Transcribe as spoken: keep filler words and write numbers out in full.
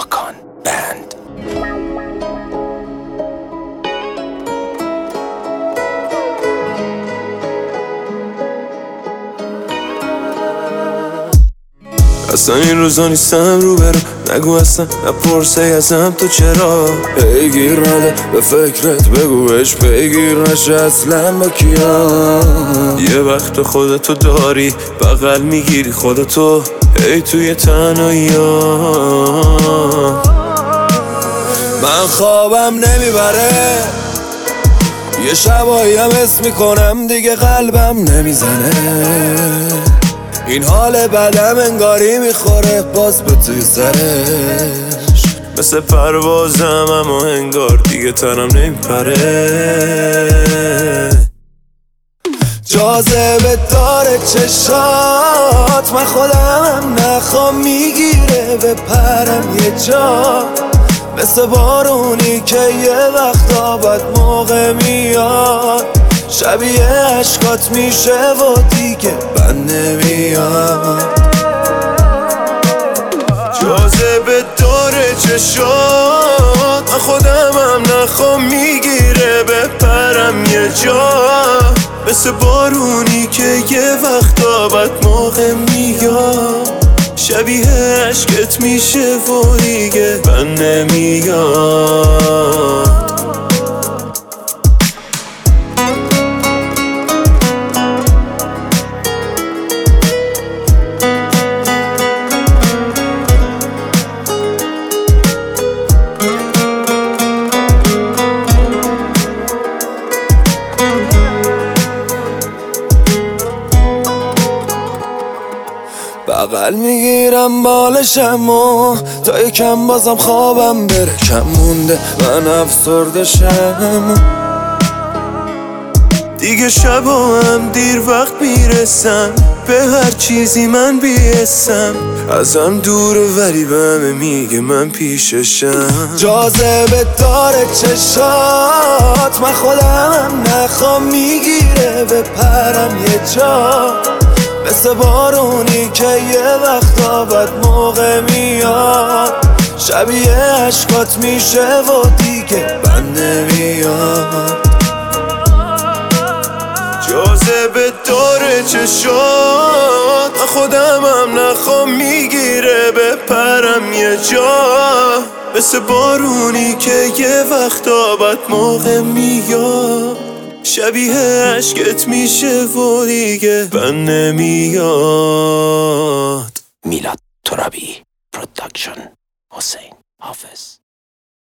ماکان بند. اصلا این روزا نیستم رو برو، نگو اصلا نپرسه ازم تو چرا پیگیر نده به فکرت، بگوش پیگیر نشه اصلا با کیا. یه وقت خودتو داری بغل میگیری خودتو ای توی تنهایی ها. من خوابم نمیبره، یه شبایی هم حس میکنم دیگه قلبم نمیزنه. این حال بدم انگاری میخوره باز به توی سرش، مثل پروازم اما انگار دیگه تنم نمیپره. جاذبه داره چشات، من خودم نخوام میگیره به پرم یه جا، مثل بارونی که یه وقتا بد موقع میاد، شبیه عشقات میشه و دیگه بند نمیاد. جاذبه داره چشات، من خودمم نخوام میگیره به پرم یه جا، مثل بارونی که یه وقتا بد موقع میاد، شبیه عشقت میشه و دیگه بند نمیاد. بغل میگیرم بالشم و تا یکم بازم خوابم بره کم مونده، من افسرده شم دیگه. شبا هم دیر وقت میرسم به هر چیزی من بیستم، ازم دوره ولی به همه میگه من پیششم. جاذبه داره چشات، من خودم نخوام میگیره به پرم یه جا، مثل بارونی که یه وقتا بد موقع میاد، شبیه عشقات میشه و دیگه بند نمیاد. جاذبه داره چشات، من خودمم نخوام میگیره به پرم یه جا، مثل بارونی که یه وقتا بد موقع میاد، شبیه عشقت میشه و دیگه بند نمیاد. میلاد ترابی پروداکشن، حسین حافظ.